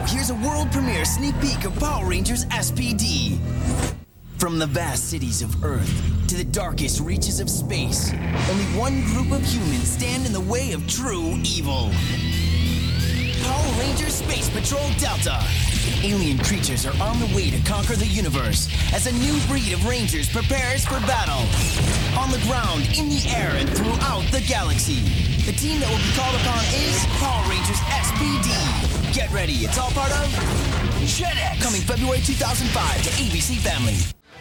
here's a world premiere sneak peek of Power Rangers SPD. From the vast cities of Earth to the darkest reaches of space, only one group of humans stand in the way of true evil. Power Rangers Space Patrol Delta. Alien creatures are on the way to conquer the universe as a new breed of Rangers prepares for battle. On the ground, in the air, and throughout the galaxy. The team that will be called upon is Power Rangers SPD. Get ready, it's all part of JetX. Coming February 2005 to ABC Family.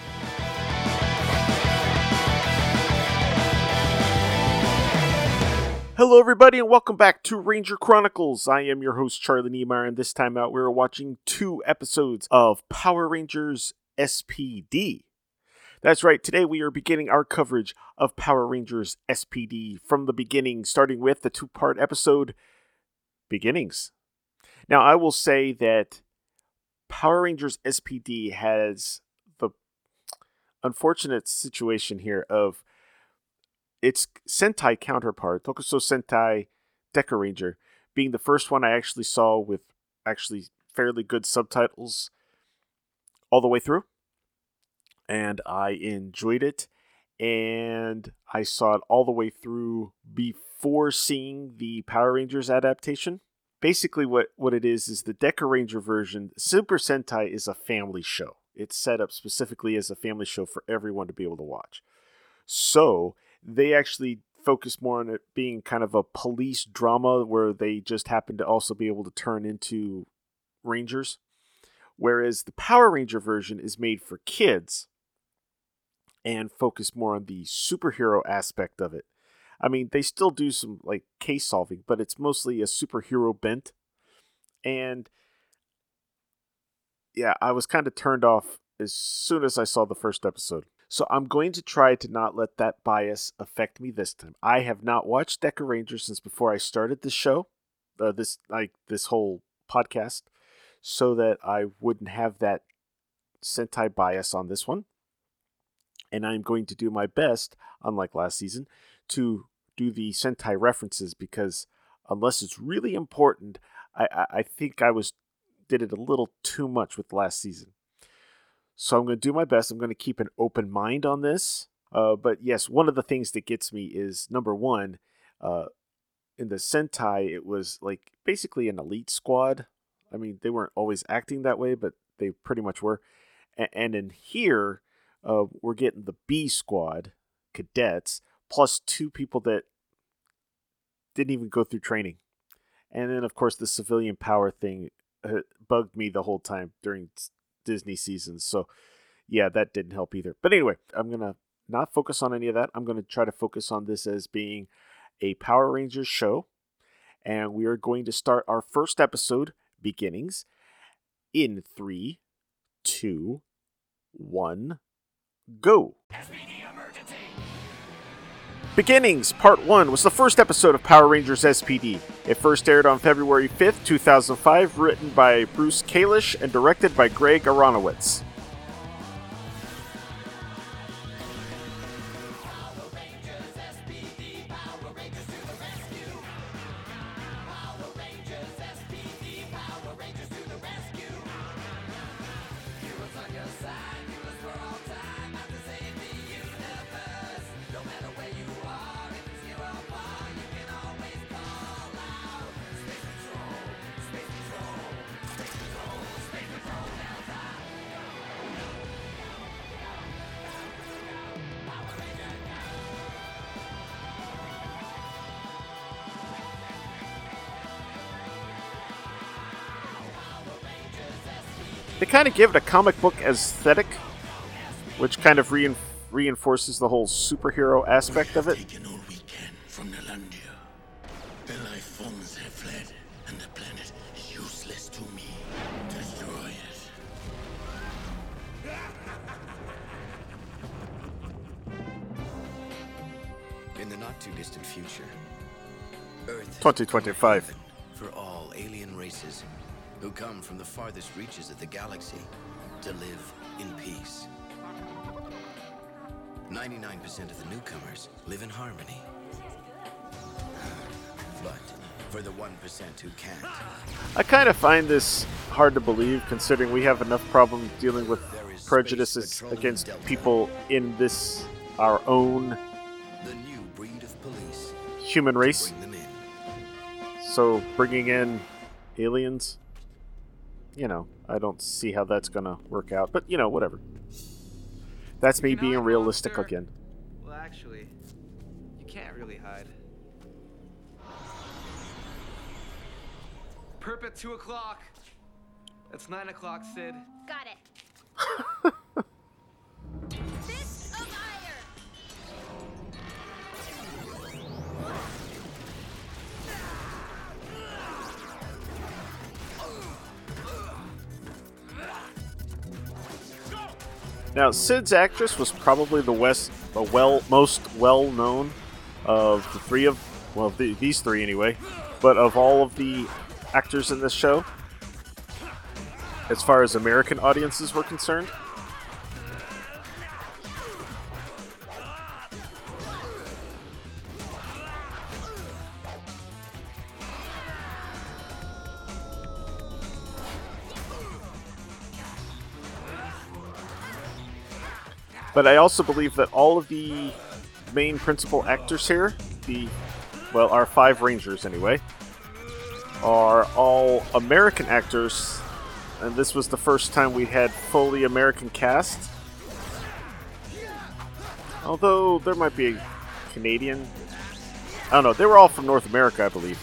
Hello everybody and welcome back to Ranger Chronicles. I am your host Charlie Niemeyer, and this time out we're watching 2 episodes of Power Rangers SPD. That's right, today we are beginning our coverage of Power Rangers SPD from the beginning, starting with the 2-part episode, Beginnings. Now I will say that Power Rangers SPD has the unfortunate situation here of its Sentai counterpart, Tokusou Sentai Deca Ranger, being the first one I actually saw with actually fairly good subtitles all the way through. And I enjoyed it. And I saw it all the way through before seeing the Power Rangers adaptation. Basically what it is the Deca Ranger version. Super Sentai is a family show. It's set up specifically as a family show for everyone to be able to watch. So they actually focus more on it being kind of a police drama where they just happen to also be able to turn into Rangers. Whereas the Power Ranger version is made for kids and focus more on the superhero aspect of it. I mean, they still do some like case solving, but it's mostly a superhero bent. And yeah, I was kind of turned off as soon as I saw the first episode. So I'm going to try to not let that bias affect me this time. I have not watched Deca Ranger since before I started the show, this whole podcast, so that I wouldn't have that Sentai bias on this one. And I'm going to do my best, unlike last season, to do the Sentai references, because unless it's really important, I think I did it a little too much with last season. So I'm going to do my best. I'm going to keep an open mind on this. But yes, one of the things that gets me is, number one, in the Sentai, it was like basically an elite squad. I mean, they weren't always acting that way, but they pretty much were. And in here, we're getting the B squad, cadets, plus 2 people that didn't even go through training. And then, of course, the civilian power thing bugged me the whole time during Disney seasons. So yeah, that didn't help either. But anyway, I'm going to not focus on any of that. I'm going to try to focus on this as being a Power Rangers show. And we are going to start our first episode, Beginnings, in 3, 2, 1, go. Beginnings, Part 1, was the first episode of Power Rangers SPD. It first aired on February 5th, 2005, written by Bruce Kalish and directed by Greg Aronowitz. They kind of give it a comic book aesthetic, which kind of reinforces the whole superhero aspect of it. Taken all we can from Nalandia. The life forms have fled, and the planet is useless to me. Destroy it. In the not-too-distant future, Earth 2025. for all alien races who come from the farthest reaches of the galaxy to live in peace. 99% of the newcomers live in harmony. But for the 1% who can't, I kind of find this hard to believe, considering we have enough problem dealing with prejudices against people in this, our own The new breed of police. human race. Bring them in. So bringing in aliens, I don't see how that's gonna work out. But whatever. That's me being realistic again. Well, actually, you can't really hide. Perp at 2 o'clock. That's 9 o'clock, Sid. Got it. Fist of iron. Now, Sid's actress was probably the most well-known of the three of, well, these three anyway, but of all of the actors in this show, as far as American audiences were concerned. But I also believe that all of the main principal actors here, our 5 Rangers anyway, are all American actors, and this was the first time we had fully American cast. Although there might be a Canadian. I don't know. They were all from North America, I believe.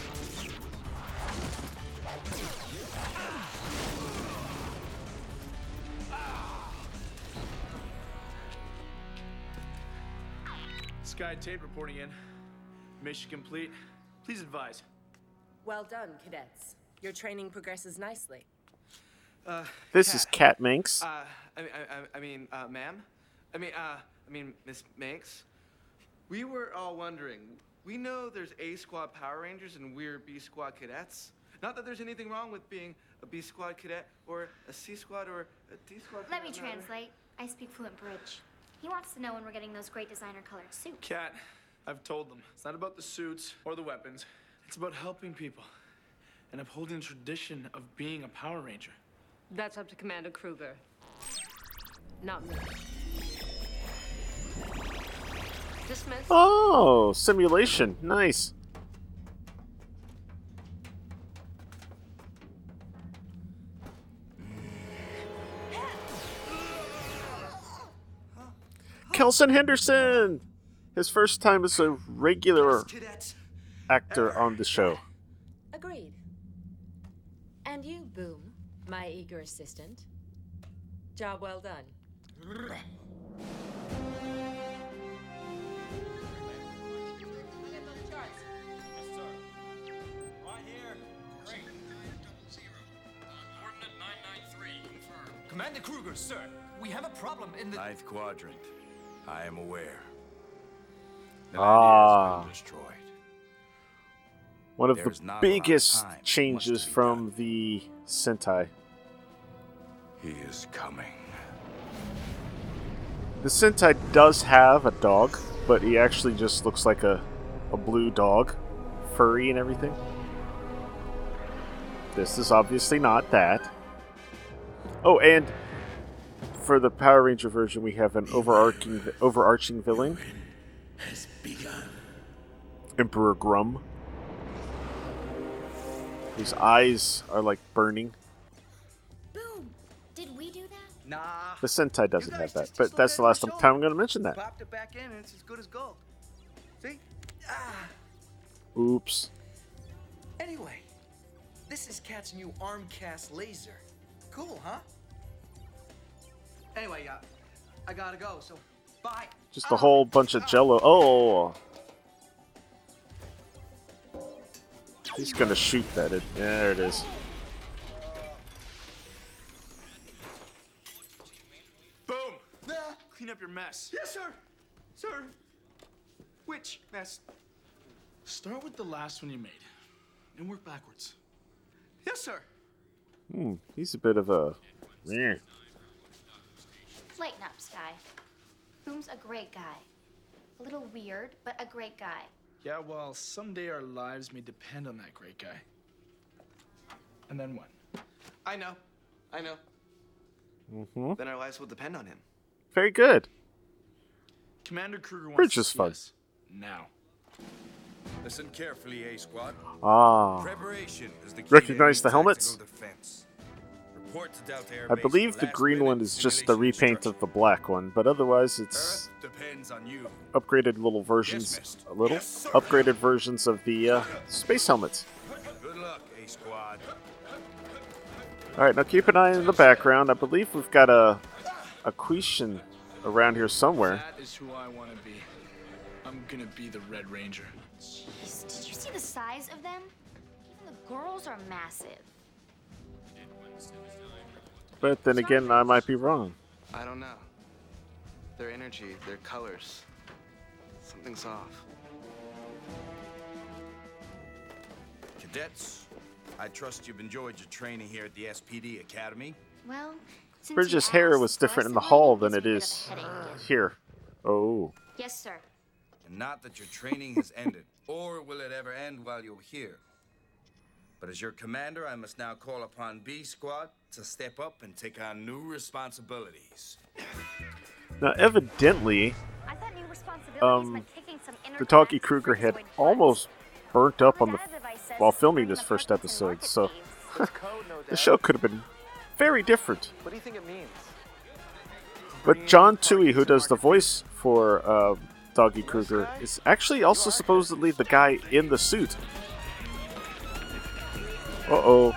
Sky Tate reporting in. Mission complete. Please advise. Well done, cadets. Your training progresses nicely. This is Kat Manx. Ma'am? Miss Manx? We were all wondering. We know there's A Squad Power Rangers and we're B Squad cadets. Not that there's anything wrong with being a B Squad cadet or a C Squad or a D Squad. Let me translate. I speak fluent bridge. He wants to know when we're getting those great designer colored suits. Kat, I've told them. It's not about the suits or the weapons. It's about helping people and upholding the tradition of being a Power Ranger. That's up to Commander Kruger. Not me. Dismiss. Oh, simulation. Nice. Kelson Henderson! His first time as a regular actor on the show. Agreed. And you, Boom, my eager assistant. Job well done. Commander Kruger, sir, we have a problem in the 9th quadrant. I am aware. The Ah. has been destroyed. One of There's the not biggest enough time. changes Must be from the Sentai. He is coming. The Sentai does have a dog, but he actually just looks like a blue dog. Furry and everything. This is obviously not that. Oh, and for the Power Ranger version, we have an overarching villain. Has begun. Emperor Grum. Whose eyes are like burning. Boom! Did we do that? Nah. The Sentai doesn't You have guys that, just but look that's at the it last and show time I'm going to mention that. Popped it back in and it's as good as gold. See? Oops. Anyway, this is Kat's new arm cast laser. Cool, huh? Anyway, I gotta go, so bye. Just a whole bunch of jello. Oh! He's going to shoot that. Yeah, there it is. Boom! Clean up your mess. Yes, sir! Sir! Which mess? Start with the last one you made, and work backwards. Yes, sir! He's a bit of a... Meh. Lighten up, Sky. Boom's a great guy. A little weird, but a great guy. Yeah, well, someday our lives may depend on that great guy. And then what? I know. Mm-hmm. Then our lives will depend on him. Very good. Commander Kruger wants Bridge to is see fun. us now. Listen carefully, A-Squad. Ah. Preparation is the key Recognize to the any helmets? tactical defense. Report to Delta Air I Base believe on the last green minute one is just the simulation repaint of the black one, but otherwise it's Earth depends on you. upgraded little versions, Dismissed. a little Yes, sir. upgraded versions of the space helmets. Good luck, A-Squad. All right, now keep an eye in the background. I believe we've got a Quishan around here somewhere. That is who I want to be. I'm gonna be the Red Ranger. Jeez, did you see the size of them? Even the girls are massive. But then again, I might be wrong. I don't know. Their energy, their colors. Something's off. Cadets, I trust you've enjoyed your training here at the SPD Academy. Well, since Bridges' you hair asked, was different in the last hall night than it gives me a is bit of a headache. here. Oh. Yes, sir. And not that your training has ended, or will it ever end while you're here. But as your commander, I must now call upon B Squad to step up and take on new responsibilities. Now, evidently, I thought new responsibilities meant kicking some the Doggy Kruger had almost burnt up on the while filming this first episode, so the show could have been very different. What do you think it means? But John Tui, who does the voice for Doggy Kruger, is actually also supposedly the guy in the suit. Uh-oh.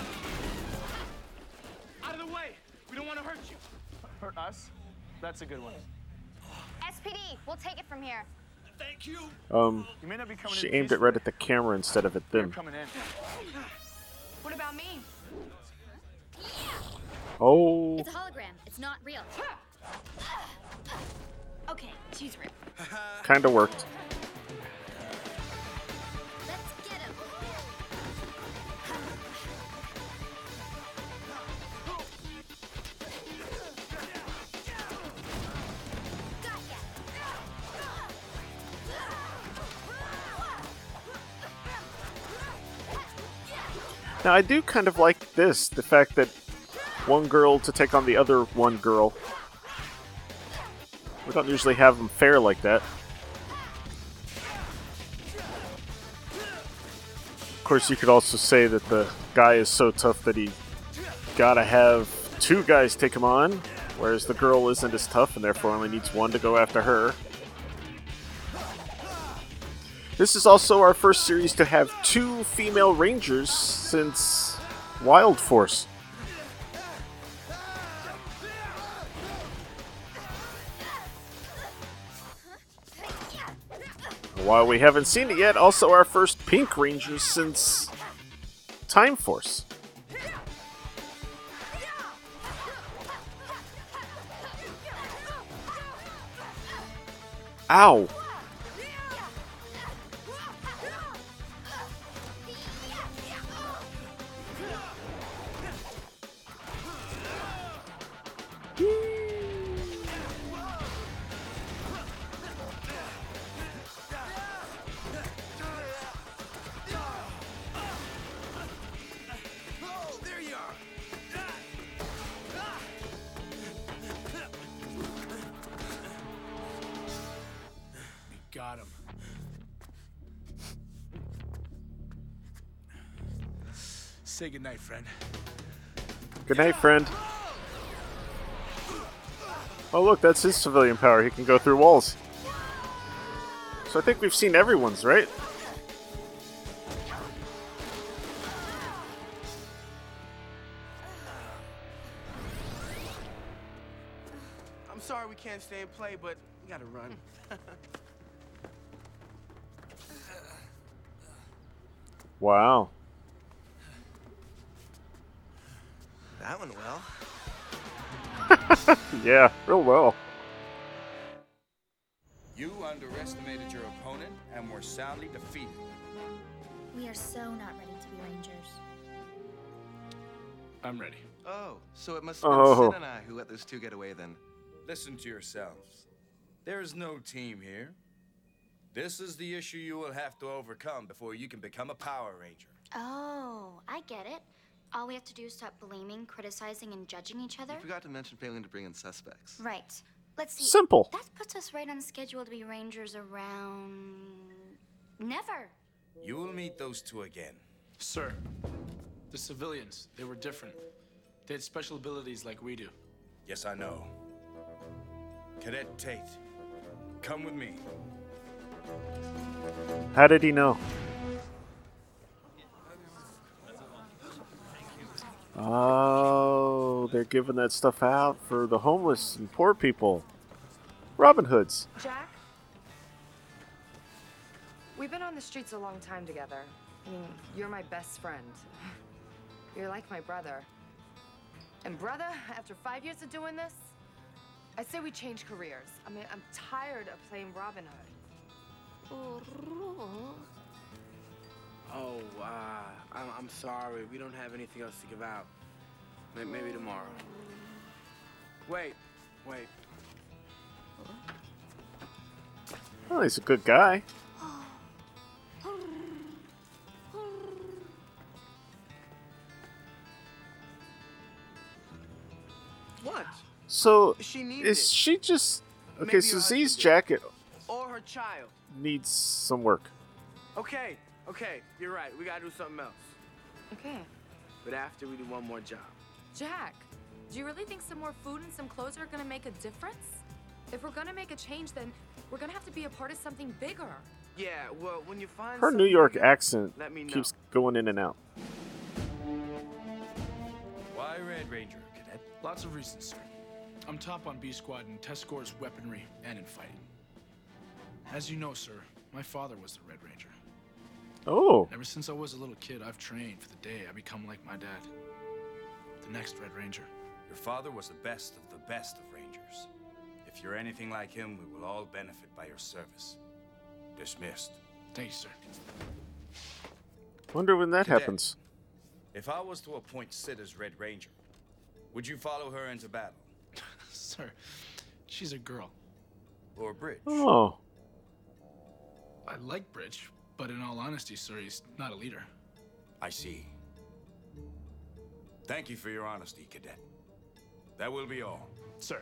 Out of the way! We don't want to hurt you. Hurt us? That's a good one. SPD, we'll take it from here. Thank you. You may not be coming She in aimed it right at the camera instead of at You're them. coming in. What about me? Oh. It's a hologram. It's not real. Okay, she's real. Kinda worked. Let's get him. Now, I do kind of like this, the fact that one girl to take on the other one girl. We don't usually have them fair like that. Of course, you could also say that the guy is so tough that he gotta have two guys take him on, whereas the girl isn't as tough and therefore only needs one to go after her. This is also our first series to have two female rangers since Wild Force. While we haven't seen it yet, also our first pink rangers since Time Force. Ow! Oh, there you are. We got him. Say goodnight, friend. Good night, friend. Oh, look, that's his civilian power. He can go through walls. So I think we've seen everyone's, right? I'm sorry we can't stay and play, but we gotta run. Wow. That went well. Yeah, real well. You underestimated your opponent and were soundly defeated. We are so not ready to be rangers. I'm ready. Oh, so it must have been Oh. Sid and I who let those two get away then. Listen to yourselves. There is no team here. This is the issue you will have to overcome before you can become a Power Ranger. Oh, I get it. All we have to do is stop blaming, criticizing, and judging each other. You forgot to mention failing to bring in suspects. Right. Let's see. Simple. That puts us right on schedule to be Rangers around... Never. You will meet those two again. Sir, the civilians, they were different. They had special abilities like we do. Yes, I know. Cadet Tate, come with me. How did he know? Oh, they're giving that stuff out for the homeless and poor people. Robin Hoods. Jack? We've been on the streets a long time together. I mean, you're my best friend. You're like my brother. And brother, after 5 years of doing this, I say we change careers. I mean, I'm tired of playing Robin Hood. Oh, I'm sorry. We don't have anything else to give out. Maybe tomorrow. Wait. Oh, he's a good guy. What? So, She needed is it. she just... Okay, Maybe so your Z's husband jacket Or her child. needs some work. Okay, you're right. We gotta do something else. Okay. But after we do one more job. Jack, do you really think some more food and some clothes are gonna make a difference? If we're gonna make a change, then we're gonna have to be a part of something bigger. Yeah, well, when you find Her New something York bigger, accent let me know. keeps going in and out. Why Red Ranger, Cadet? Lots of reasons, sir. I'm top on B Squad in test scores, weaponry, and in fighting. As you know, sir, my father was the Red Ranger. Oh. Ever since I was a little kid, I've trained for the day I become like my dad. The next Red Ranger. Your father was the best of Rangers. If you're anything like him, we will all benefit by your service. Dismissed. Thank you, sir. Wonder when that Cadet, happens. If I was to appoint Sid as Red Ranger, would you follow her into battle? Sir, she's a girl. Or Bridge? Oh. I like Bridge, but in all honesty, sir, he's not a leader. I see. Thank you for your honesty, Cadet. That will be all. Sir.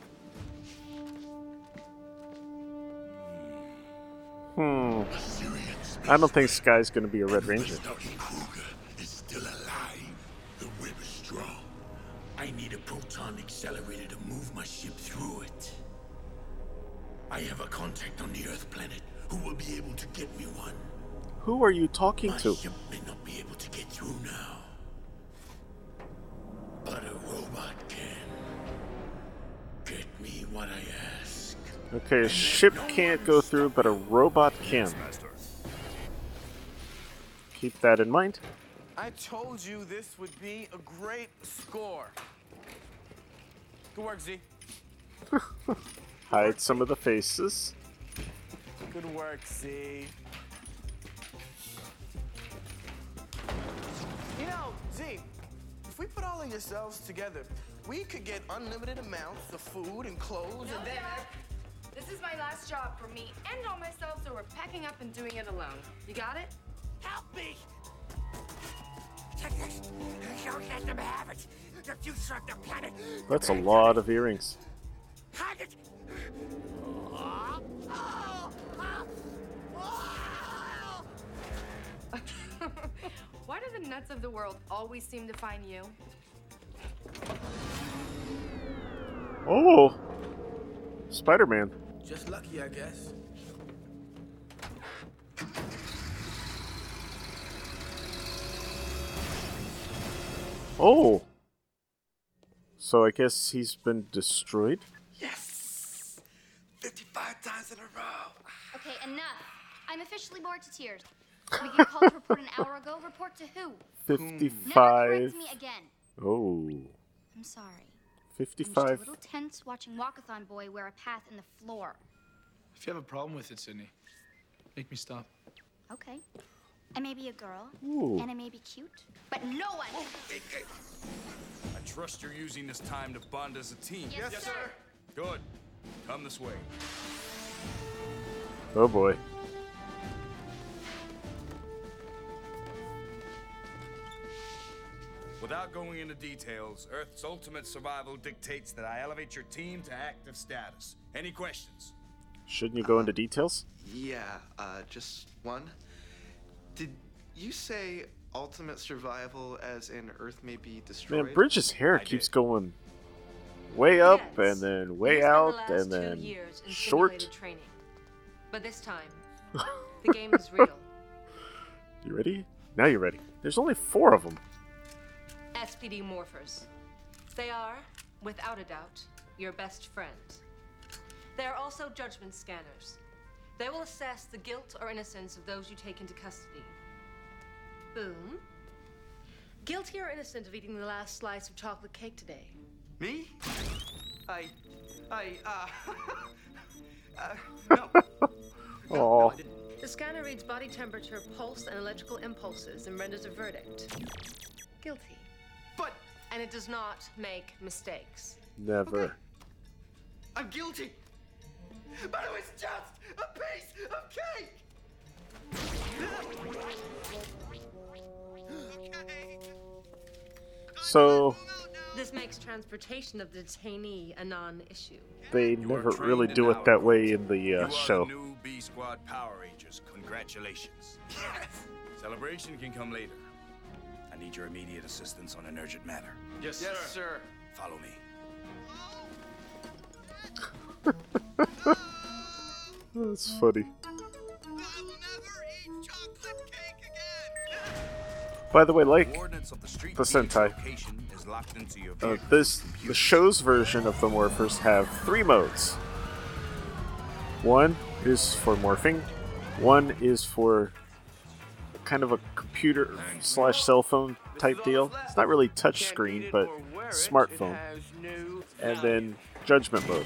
I don't think Sky's going to be a Red Ranger. Kruger is still alive. The web is strong. I need a proton accelerator to move my ship through it. I have a contact on the Earth planet who will be able to get me one. Who are you talking My to? ship may not be able to get through now, but a robot can. Get me what I ask. Okay, a ship can't go through, but a robot can. Keep that in mind. I told you this would be a great score. Good work, Z. Hide some of the faces. Good work, Z. You know, Z, if we put all of yourselves together, we could get unlimited amounts of food and clothes and then... This is my last job for me and all myself, so we're packing up and doing it alone. You got it? Help me! Take this. Don't let them have it. The future of the planet. That's a lot of earrings. Hide it. Why do the nuts of the world always seem to find you? Oh! Spider-Man. Just lucky, I guess. Oh! So I guess he's been destroyed? Yes! 55 times in a row. Okay, enough. I'm officially bored to tears. We get called to report an hour ago. Report to who? 55. Never correct me again. Oh. I'm sorry. I'm 55. just a little tense watching Walkathon Boy wear a path in the floor. If you have a problem with it, Sydney, make me stop. Okay. I may be a girl, Ooh. and I may be cute, but no one. I trust you're using this time to bond as a team. Yes, sir. Good. Come this way. Oh boy. What Without going into details, Earth's ultimate survival dictates that I elevate your team to active status. Any questions? Shouldn't you go into details? Yeah, just one. Did you say ultimate survival as in Earth may be destroyed? Man, Bridges' hair keeps going way up and then way out and then short. Training. But this time, the game is real. You ready? Now you're ready. There's only 4 of them. SPD morphers. They are, without a doubt, your best friends. They are also judgment scanners. They will assess the guilt or innocence of those you take into custody. Boom. Guilty or innocent of eating the last slice of chocolate cake today? Me? No. Oh. The scanner reads body temperature, pulse, and electrical impulses and renders a verdict. Guilty. But... And it does not make mistakes. Never. Okay. I'm guilty. But it was just a piece of cake! So... This makes transportation of the detainee a non-issue. They never really do it that way in the show. You are the new B Squad Power Rangers. Congratulations. Celebration can come later. I need your immediate assistance on an urgent matter. Yes, sir. Follow me. That's funny. By the way, like the Sentai, the show's version of the Morphers have 3 modes. One is for morphing, one is for kind of a computer / cell phone type deal. It's not really touch screen, but smartphone. And then Judgment mode.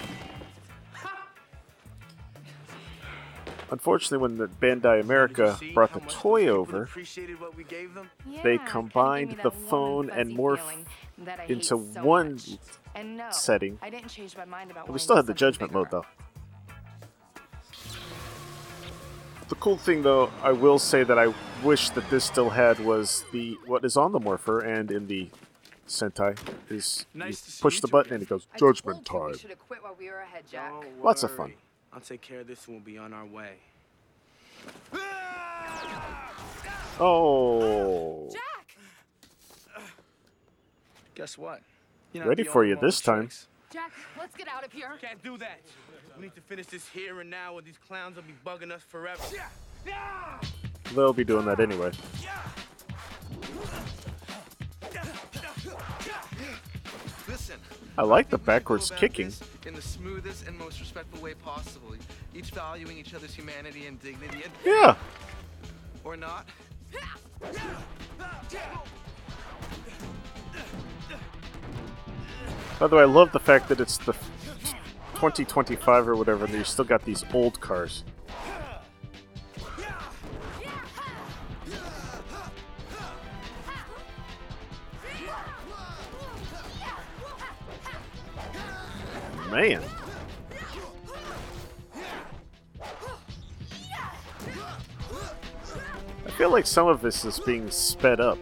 Unfortunately, when the Bandai America brought the toy over, they combined the phone and morph into one setting. We still had the Judgment mode, though. The cool thing, though, I will say that I wish that this still had was what is on the Morpher and in the Sentai is you push the button and it goes Judgment time. Lots of fun. I'll take care of this and we'll be on our way. Oh. Jack! Guess what? Ready for you this time. Jack, let's get out of here. Can't do that. We need to finish this here and now, or these clowns will be bugging us forever. They'll be doing that anyway. Listen. I like the backwards kicking. In the smoothest and most respectful way possible, each valuing each other's humanity and dignity. And yeah. Or not. By the way, I love the fact that it's the 2025 or whatever, and you still got these old cars. Man. I feel like some of this is being sped up.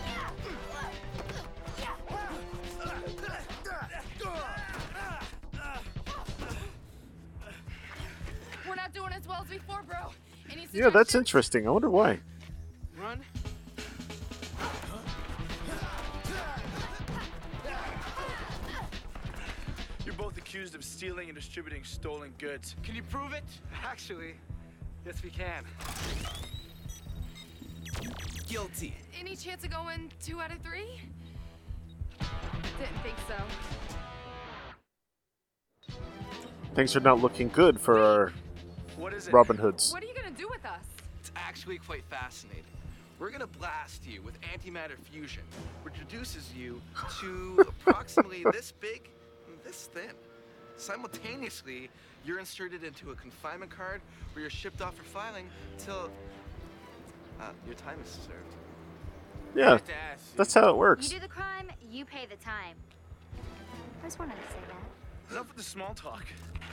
We're not doing as well as before, bro. Yeah, that's interesting. I wonder why. Run. You're both accused of stealing and distributing stolen goods. Can you prove it? Actually, yes we can. Guilty. Any chance of going 2 out of 3? Didn't think so. Things are not looking good for our Robin Hoods. What are you gonna do with us? It's actually quite fascinating. We're gonna blast you with antimatter fusion, which reduces you to approximately this big and this thin. Simultaneously, you're inserted into a confinement card where you're shipped off for filing till your time is served. Yeah, that's how it works. You do the crime, you pay the time. I just wanted to say that. Enough with the small talk.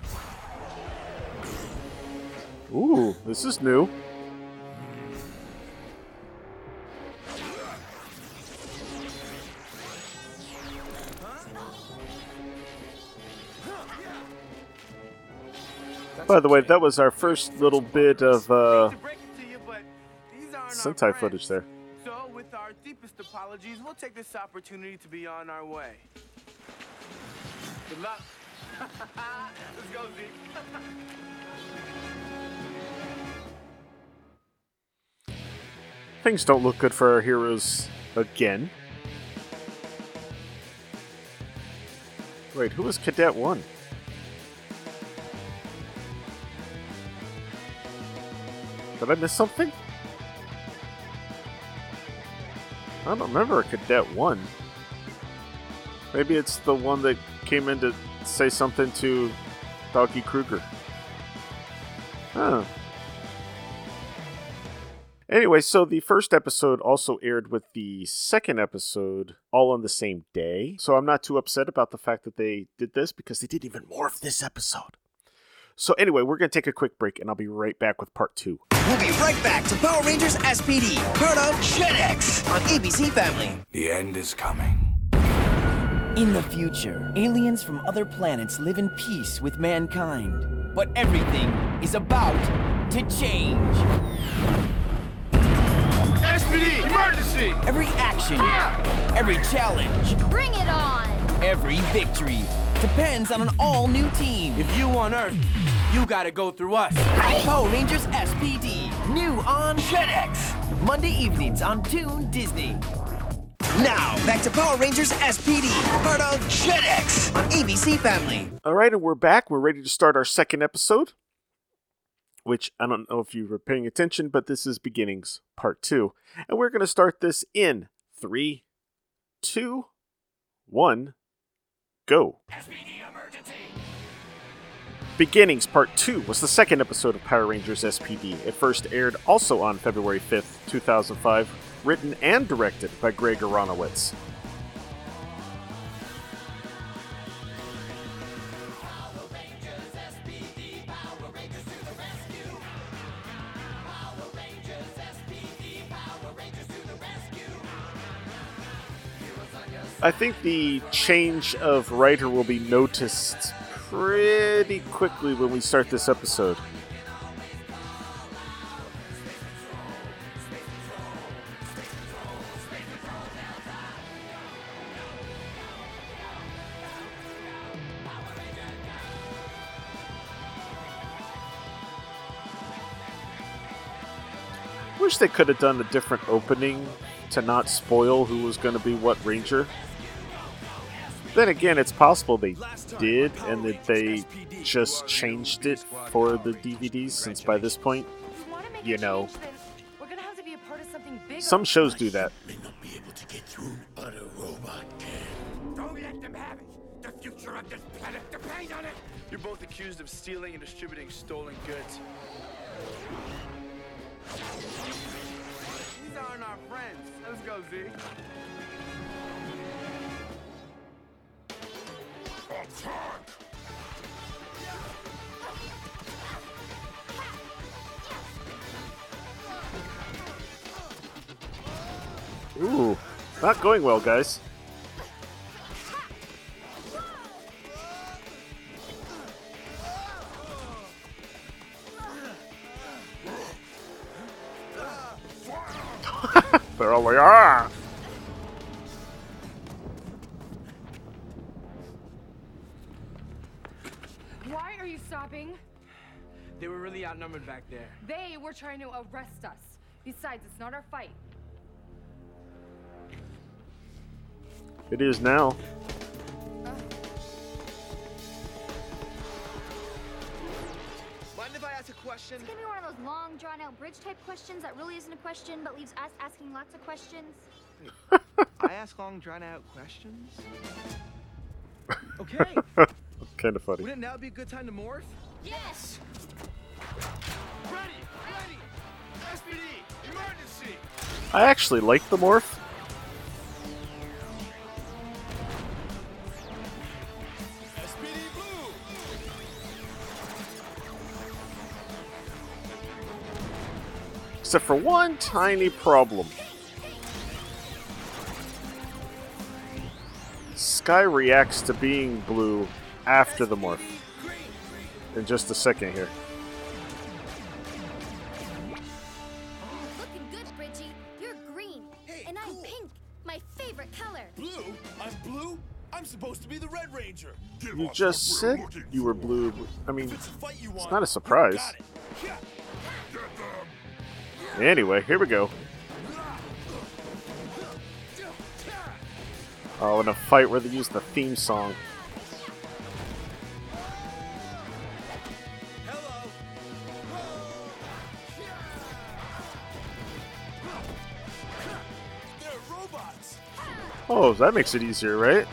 Ooh, this is new. By the way, that was our first little bit of Sentai footage there. So, with our deepest apologies, we'll take this opportunity to be on our way. Good luck. Let's go, Zeke. Things don't look good for our heroes again. Wait, who was Cadet 1? Did I miss something? I don't remember a Cadet 1. Maybe it's the one that came in to say something to Doggy Kruger. Huh. Anyway, so the first episode also aired with the second episode all on the same day. So I'm not too upset about the fact that they did this because they didn't even morph this episode. So anyway, we're going to take a quick break and I'll be right back with part 2. We'll be right back to Power Rangers SPD, part of JetX on ABC Family. The end is coming. In the future, aliens from other planets live in peace with mankind. But everything is about to change. SPD, emergency! Every action, every challenge, Bring it on! every victory depends on an all-new team. If you on Earth, you gotta go through us. Power Rangers SPD, new on JetX. Monday evenings on Toon Disney. Now, back to Power Rangers SPD, part of JetX on ABC Family. Alright, and we're back. We're ready to start our second episode. Which, I don't know if you were paying attention, but this is Beginnings, part 2. And we're going to start this in 3, 2, 1, go. Beginnings, part 2 was the second episode of Power Rangers SPD. It first aired also on February 5th, 2005, written and directed by Greg Aronowitz. I think the change of writer will be noticed pretty quickly when we start this episode. Wish they could have done a different opening to not spoil who was going to be what Ranger. Then again, it's possible they did and that they just changed it for the DVDs, since by this point, you know, some shows do that. May not be able to get through, but a robot can. Don't let them have it. The future of this planet depends on it. You're both accused of stealing and distributing stolen goods. These aren't our friends. Let's go, Z. Ooh, not going well, guys. They're all like, ah! Why are you stopping? They were really outnumbered back there. They were trying to arrest us. Besides, it's not our fight. It is now. Mind if I ask a question? It's gonna be one of those long, drawn-out bridge-type questions that really isn't a question, but leaves us asking lots of questions. I ask long, drawn-out questions? Okay. Kind of funny. Wouldn't now be a good time to morph? Yes! Ready! SPD! Emergency! I actually like the morph. SPD Blue! Except for one tiny problem. Sky reacts to being blue after the morph. in just a second here. Looking good, Bridgie. You're green, and I'm pink. My favorite color. Blue? I'm blue? I'm supposed to be the Red Ranger. You just said you were blue. I mean, it's not a surprise. Anyway, here we go. Oh, in a fight where they use the theme song. Oh, that makes it easier, right?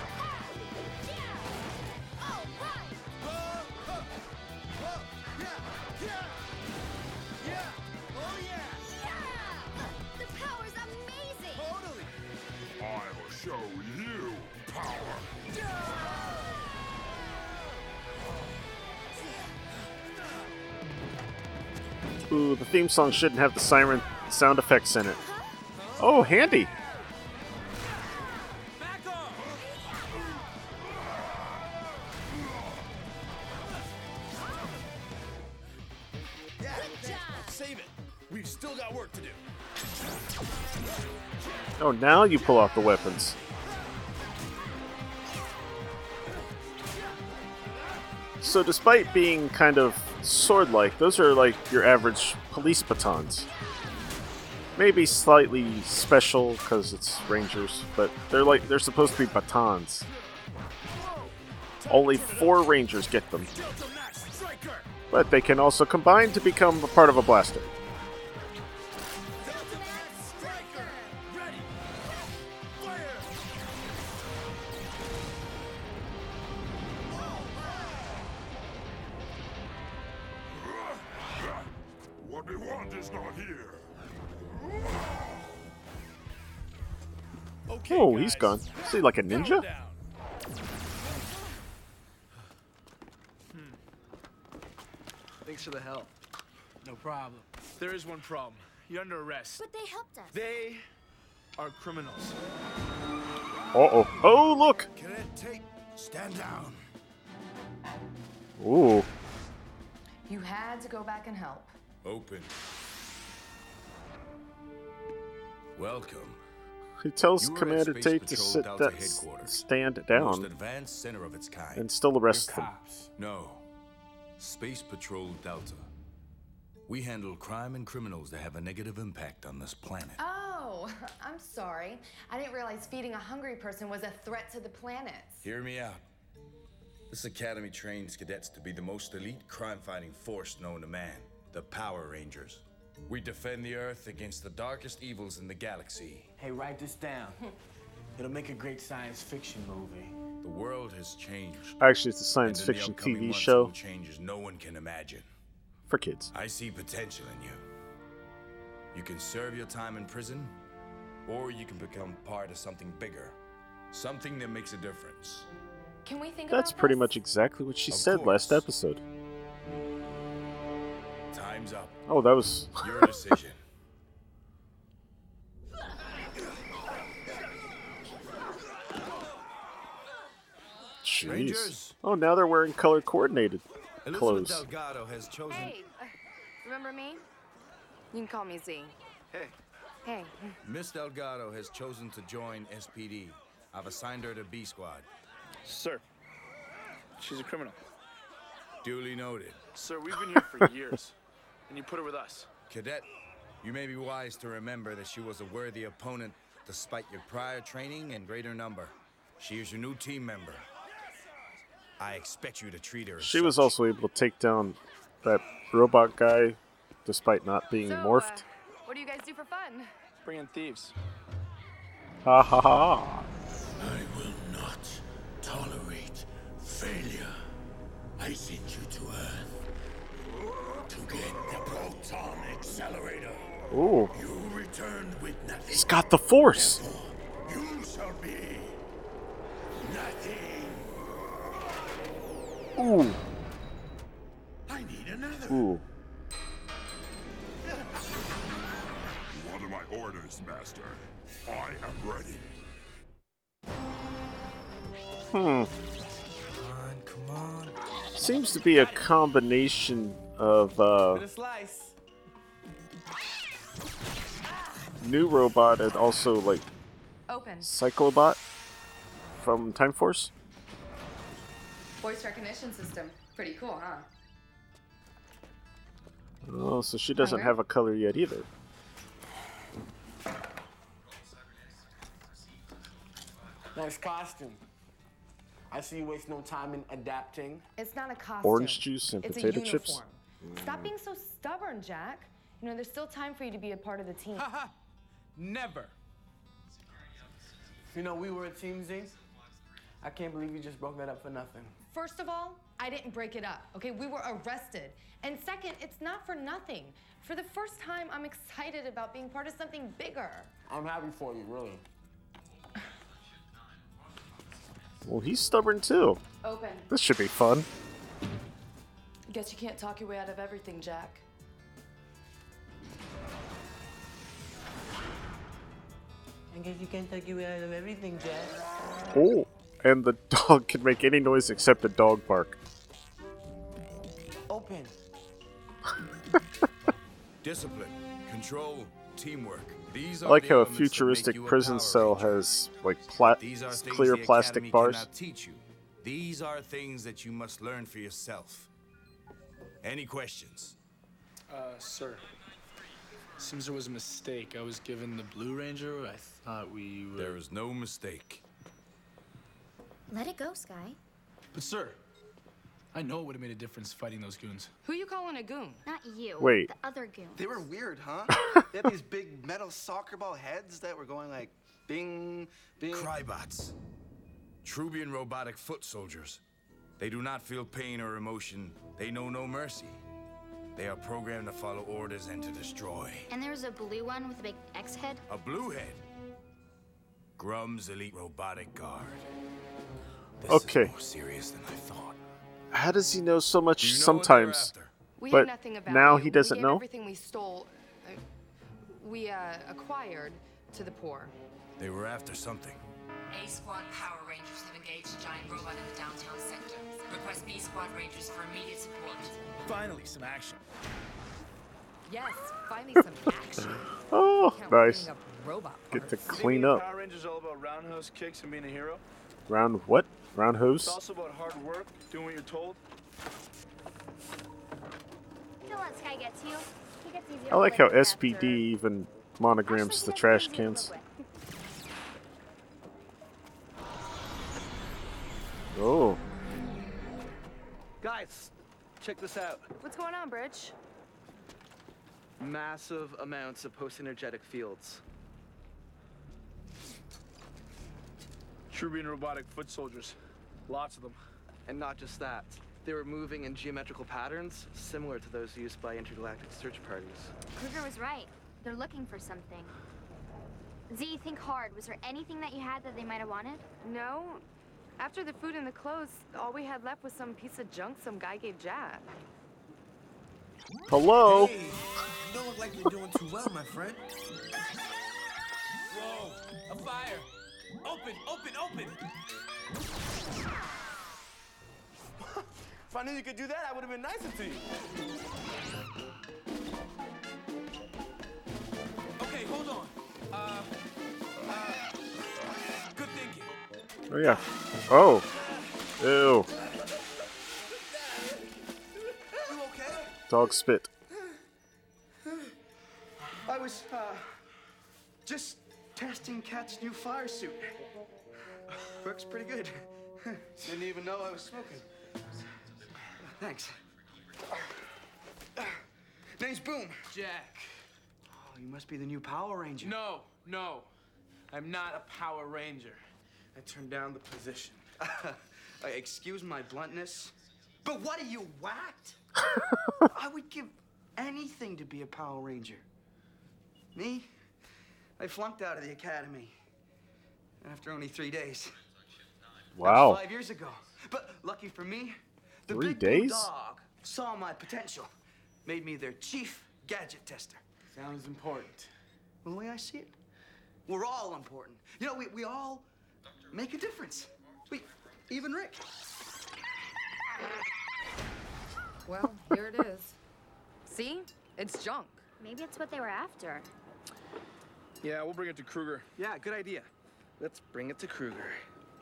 The power's amazing. I'll show you power. Ooh, the theme song shouldn't have the siren sound effects in it. Oh, handy. Save it. We've still got work to do. Oh, now you pull out the weapons. So despite being kind of sword-like, those are like your average police batons. Maybe slightly special because it's rangers, but they're supposed to be batons. Only 4 rangers get them. But they can also combine to become a part of a blaster. What we want is not here. Okay, Oh, guys. he's gone. Is he like a ninja? Thanks for the help. No problem. There is one problem. You're under arrest. But they helped us. They are criminals. Uh-oh. Oh, look! Cadet Tate, stand down. Ooh. You had to go back and help. Open. Welcome. He tells You are at Commander Space Tate to Patrol Delta headquarters. stand Most down advanced center of its kind. and still arrest them. No. Space Patrol Delta. We handle crime and criminals that have a negative impact on this planet. Oh, I'm sorry. I didn't realize feeding a hungry person was a threat to the planets. Hear me out. This academy trains cadets to be the most elite crime-fighting force known to man, the Power Rangers. We defend the Earth against the darkest evils in the galaxy. Hey, write this down. It'll make a great science fiction movie. The world has changed. Actually, it's a science And in the fiction upcoming TV months, it show will changes no one can imagine. for kids. I see potential in you. You can serve your time in prison, or you can become part of something bigger. Something that makes a difference. Can we think That's about pretty this? much exactly what she Of said last course. episode. Time's up. Oh, that was... Your decision. Jeez. Rangers. Oh, now they're wearing color-coordinated Elizabeth clothes. Delgado has chosen. Hey, remember me? You can call me Z. Hey. Hey. Miss Delgado has chosen to join SPD. I've assigned her to B Squad. Sir, she's a criminal. Duly noted. Sir, we've been here for years, and you put her with us. Cadet, you may be wise to remember that she was a worthy opponent despite your prior training and greater number. She is your new team member. I expect you to treat her as She was such. also able to take down that robot guy despite not being So, morphed. What do you guys do for fun? Bring in thieves. Ha ha ha. I will not tolerate failure. I sent you to Earth to get the proton accelerator. Ooh. You returned with nothing. He's got the force. You shall be nothing. Ooh. I need another. Ooh. What are my orders, Master? I am ready. Seems to be a combination of Bit of slice. new robot and also like Open. Cyclobot from Time Force. Voice recognition system. Pretty cool, huh? Oh, so she doesn't Okay. have a color yet either. Nice costume. I see you waste no time in adapting. It's not a costume. Orange juice and It's potato a chips. uniform. Stop being so stubborn, Jack. You know, there's still time for you to be a part of the team. Never. You know, we were a team, Z. I can't believe you just broke that up for nothing. First of all, I didn't break it up, okay? We were arrested. And second, it's not for nothing. For the first time, I'm excited about being part of something bigger. I'm happy for you, really. Well, he's stubborn too. Open. This should be fun. Guess you can't talk your way out of everything, Jack. I guess you can't take you out of everything, Jack. Oh, and the dog can make any noise except a dog bark. Open. Discipline, control, teamwork. These I are like the how a elements that make futuristic you a prison Power cell Ranger. has like These are things clear the plastic Academy bars. cannot teach you. These are things that you must learn for yourself. Any questions? Sir. Seems there was a mistake. I was given the Blue Ranger. I thought we were... There is no mistake. Let it go, Sky. But sir, I know it would have made a difference fighting those goons. Who you calling a goon? Not you. Wait. The other goon. They were weird, huh? They had these big metal soccer ball heads that were going like bing, bing. Crybots. Trubian robotic foot soldiers. They do not feel pain or emotion. They know no mercy. They are programmed to follow orders and to destroy. And there's a blue one with a big X head. A blue head. Grum's elite robotic guard. This Okay. is more serious than I thought. How does he know so much Do you know what sometimes? they're after? We But had nothing about now you. he doesn't we gave know? Everything we stole, we acquired to the poor. They were after something. A Squad Power Rangers have engaged a giant robot in the downtown sector. Request B Squad Rangers for immediate support. Finally, some action. Yes, finally some action. Oh, Can't nice. bring up robot Get to parts. clean up. Power Rangers all about roundhouse kicks and being a hero. Round what? Round It's hose? also about hard work, doing what you're told. Don't let Sky get to you. He gets easier I to like how live with SPD after. even monograms Actually, the he trash gets easier to cans. live with. Oh, Guys, check this out. What's going on, Bridge? Massive amounts of post-energetic fields. Trubian robotic foot soldiers. Lots of them. And not just that. They were moving in geometrical patterns similar to those used by intergalactic search parties. Kruger was right. They're looking for something. Z, think hard. Was there anything that you had that they might have wanted? No. After the food and the clothes, all we had left was some piece of junk some guy gave Jack. hello. Hey, you don't look like you're doing too well, my friend. Whoa, a fire. Open, open, open. If I knew you could do that, I would have been nicer to you. Okay, hold on. Good thinking. Oh yeah. Oh. Ew. You okay? Dog spit. I was, just testing Cat's new fire suit. Works pretty good. Didn't even know I was smoking. Thanks. Name's Boom. Jack. Oh, you must be the new Power Ranger. No, no. I'm not a Power Ranger. I turned down the position. Excuse my bluntness, but what are you, whacked? I would give anything to be a Power Ranger. Me? I flunked out of the academy after only 3 days. That Wow. was 5 years ago. But lucky for me, the 3 big blue days? dog saw my potential, made me their chief gadget tester. Sounds important. Well, the way I see it, we're all important. You know, we all make a difference. Even Rick. Well, here it is. See? It's junk. Maybe it's what they were after. Yeah, we'll bring it to Kruger. Yeah, good idea. Let's bring it to Kruger.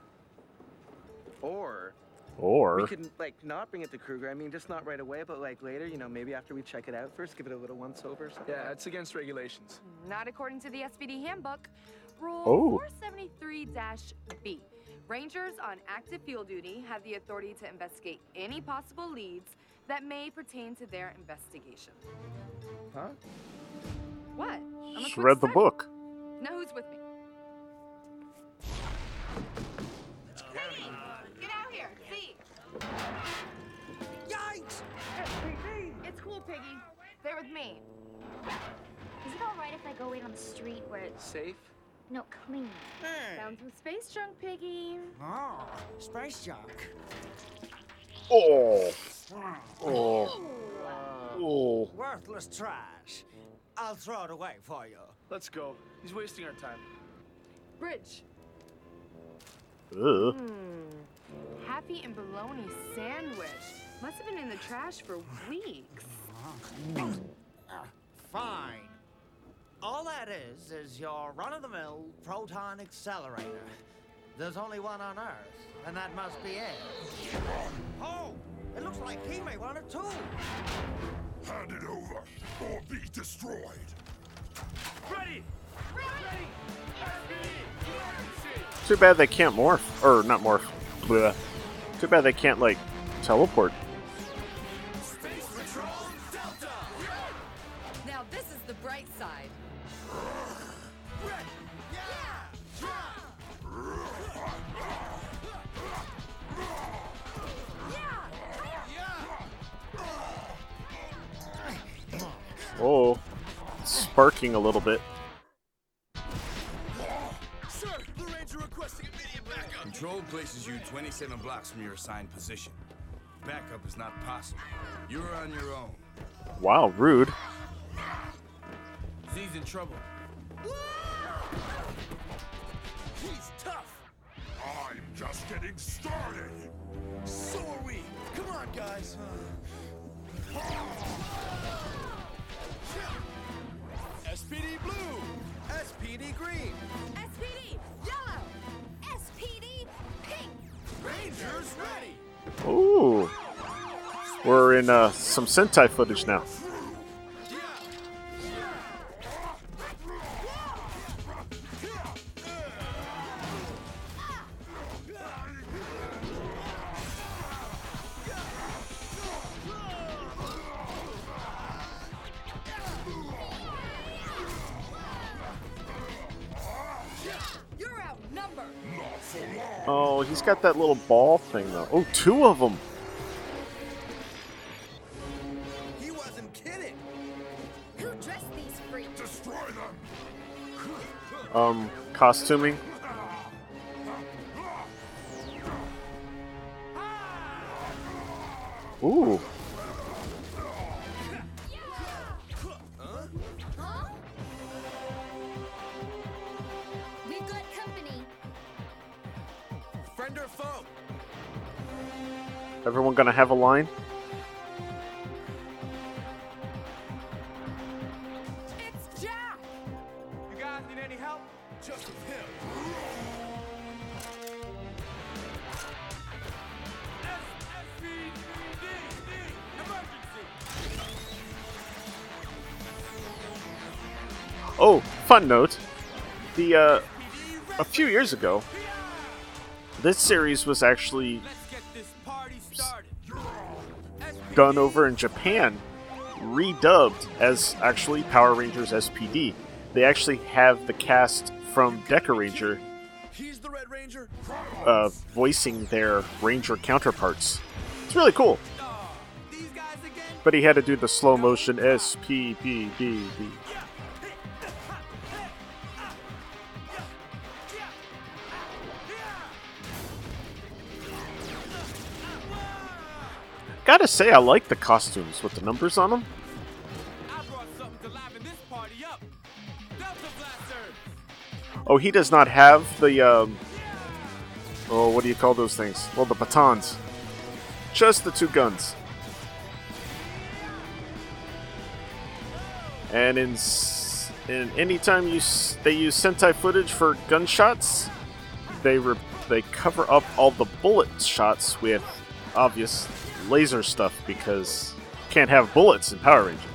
Or we could, like, not bring it to Kruger. I mean, just not right away, but, like, later, you know, maybe after we check it out first, give it a little once-over or something. Yeah, it's against regulations. Not according to the SPD handbook. Rule Oh. 473-B. Rangers on active field duty have the authority to investigate any possible leads that may pertain to their investigation. Huh? What? I'm a Just quick read the study. book. Now who's with me? Piggy! Get out here! See! Yikes! It's cool, Piggy. They're with me. Is it all right if I go wait on the street where it's Safe? no clean? Found some space junk, Piggy. Oh, space junk. Oh. Oh. Oh. Worthless trash. I'll throw it away for you. Let's go. He's wasting our time. Bridge. Ugh. Happy and bologna sandwich. Must have been in the trash for weeks. Fine. All that is your run-of-the-mill proton accelerator. There's only one on Earth, and that must be it. Oh, it looks like he may want it too. Hand it over, or be destroyed. Ready! Ready! Too bad they can't morph. Or, not morph. Bleh. Too bad they can't, like, teleport. Now this is the bright side. Oh. Sparking a little bit. Sir, the Ranger requesting immediate backup. Control places you 27 blocks from your assigned position. Backup is not possible. You're on your own. Wow, rude. Z's in trouble. He's tough. I'm just getting started. So are we. Come on, guys. SPD blue. SPD green. SPD yellow. SPD pink. Rangers ready. Ooh. We're in some Sentai footage now. You're outnumbered. Oh, he's got that little ball thing, though. Oh, two of them. He wasn't kidding. Who dressed these freaks? Destroy them. Costuming. Ooh. Huh? We've got company. Friend or foe? Everyone gonna have a line? It's Jack. You guys need any help? Just with him. Oh, fun note. A few years ago, this series was actually done over in Japan, redubbed as actually Power Rangers SPD. They actually have the cast from Deca Ranger He's the Red Ranger. voicing their Ranger counterparts. It's really cool. But he had to do the slow motion SPPDB. Gotta say, I like the costumes with the numbers on them. I brought something to liven this party up. Delta Blaster. Oh, he does not have the, oh, what do you call those things? Well, the batons. Just the two guns. And in any time they use Sentai footage for gunshots, they cover up all the bullet shots with obvious laser stuff because you can't have bullets in Power Rangers.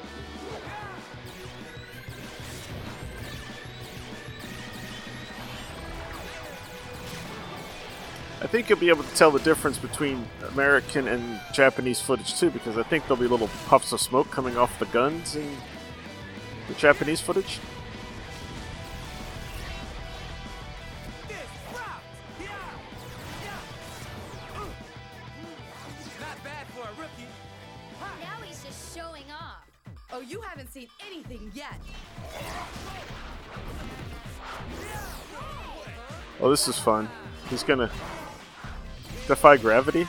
I think you'll be able to tell the difference between American and Japanese footage too, because I think there'll be little puffs of smoke coming off the guns in the Japanese footage. Not bad for a rookie. Now he's just showing off. Oh, you haven't seen anything yet. Oh, this is fun. He's gonna defy gravity.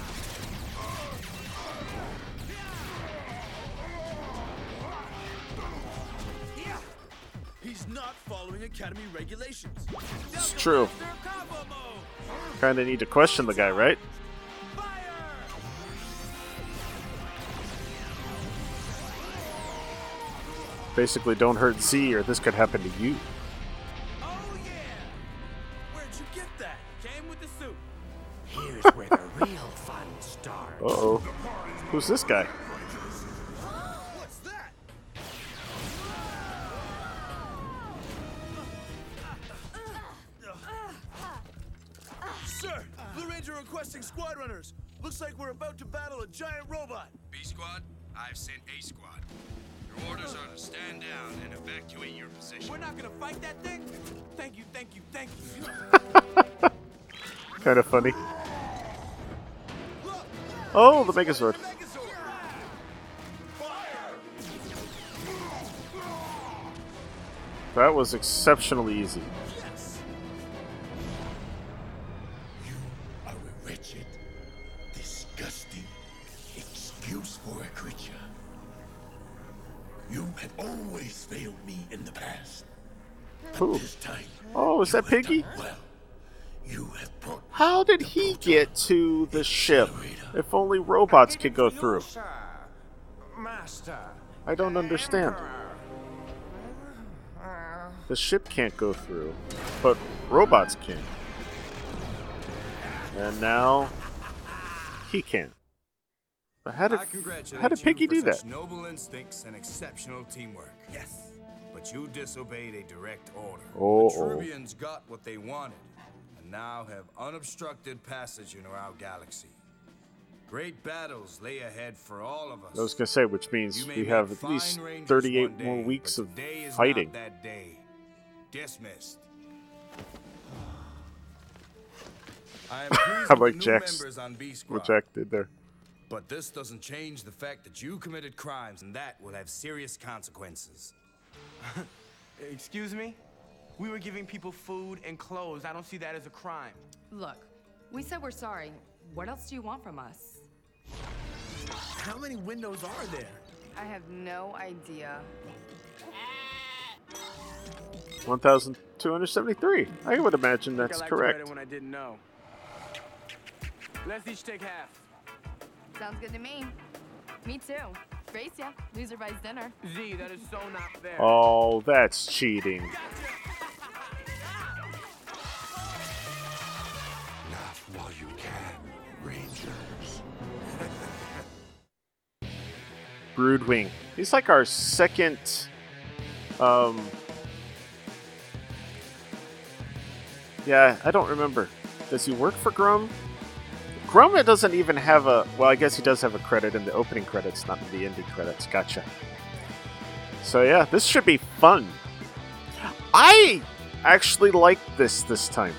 He's not following Academy regulations. It's true. Kinda need to question the guy, right? Basically, don't hurt Z or this could happen to you. Where'd you get that? Came with the suit. Here's where the real fun starts. Uh-oh. Who's this guy? What's that? Sir, Blue Ranger requesting squad runners. Looks like we're about to battle a giant robot. B Squad, I've sent A Squad. Your orders are to stand down and evacuate your position. We're not gonna fight that thing? Thank you, thank you, thank you. Kind of funny. Oh, the Megazord. That was exceptionally easy. Are a wretched, disgusting excuse for a creature. You have always failed me in the past. Ooh. This time, Oh, is that Piggy? well, you have brought How did he get to the ship? If only robots could go through. Master. I don't understand. The ship can't go through, but robots can. And now he can. But how did Piggy do that? Noble instincts and exceptional teamwork. Yes. But you disobeyed a direct order. Oh. The Trubians got what they wanted, and now have unobstructed passage in our galaxy. Great battles lay ahead for all of us. I was gonna say, which means You may we have make at least fine Rangers 38 one day, more weeks but of today is fighting. Not that day. Dismissed. I am pleased I with like the new Jack's, members on B what Squad. Jack did there. But this doesn't change the fact that you committed crimes, and that will have serious consequences. Excuse me? We were giving people food and clothes. I don't see that as a crime. Look, we said we're sorry. What else do you want from us? How many windows are there? I have no idea. 1,273. I would imagine I that's liked it correct. better when I didn't know. Let's each take half. Sounds good to me. Me too. Race ya. Loser buys dinner. Z, that is so not fair. Oh, that's cheating. laugh while you can, Rangers. Broodwing. He's like our second, yeah, I don't remember. Does he work for Grum? Grum doesn't even have a, well, I guess he does have a credit in the opening credits, not in the ending credits. Gotcha. So yeah, this should be fun. I actually like this time.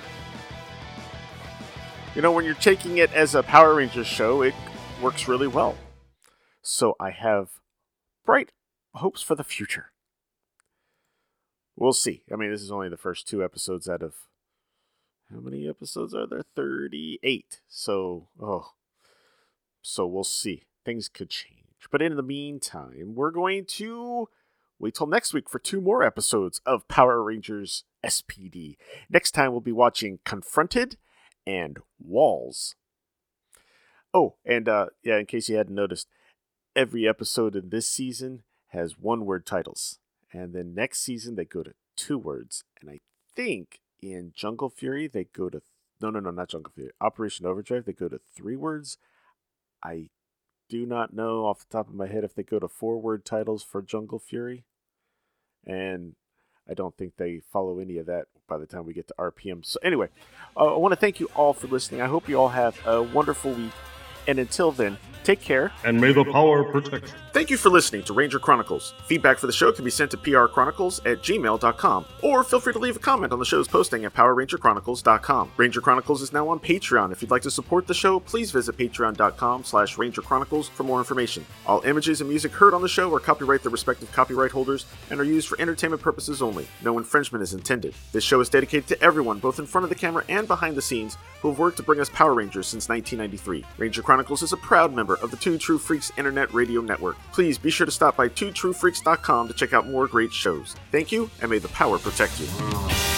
You know, when you're taking it as a Power Rangers show, it works really well. So I have bright hopes for the future. We'll see. I mean, this is only the first 2 episodes out of... How many episodes are there? 38. So we'll see. Things could change. But in the meantime, we're going to wait till next week for 2 more episodes of Power Rangers SPD. Next time we'll be watching Confronted and Walls. Oh, and in case you hadn't noticed, every episode in this season has 1-word titles. And then next season, they go to 2 words. And I think in Jungle Fury, they go to... No, not Jungle Fury. Operation Overdrive, they go to 3 words. I do not know off the top of my head if they go to 4-word titles for Jungle Fury. And I don't think they follow any of that by the time we get to RPM. So anyway, I want to thank you all for listening. I hope you all have a wonderful week. And until then, take care. And may the power protect you. Thank you for listening to Ranger Chronicles. Feedback for the show can be sent to prchronicles@gmail.com, or feel free to leave a comment on the show's posting at powerrangerchronicles.com. Ranger Chronicles is now on Patreon. If you'd like to support the show, please visit patreon.com/Ranger Chronicles for more information. All images and music heard on the show are copyright their respective copyright holders and are used for entertainment purposes only. No infringement is intended. This show is dedicated to everyone, both in front of the camera and behind the scenes, who have worked to bring us Power Rangers since 1993. Ranger Chronicles is a proud member of the Two True Freaks Internet Radio Network. Please be sure to stop by twotruefreaks.com to check out more great shows. Thank you, and may the power protect you.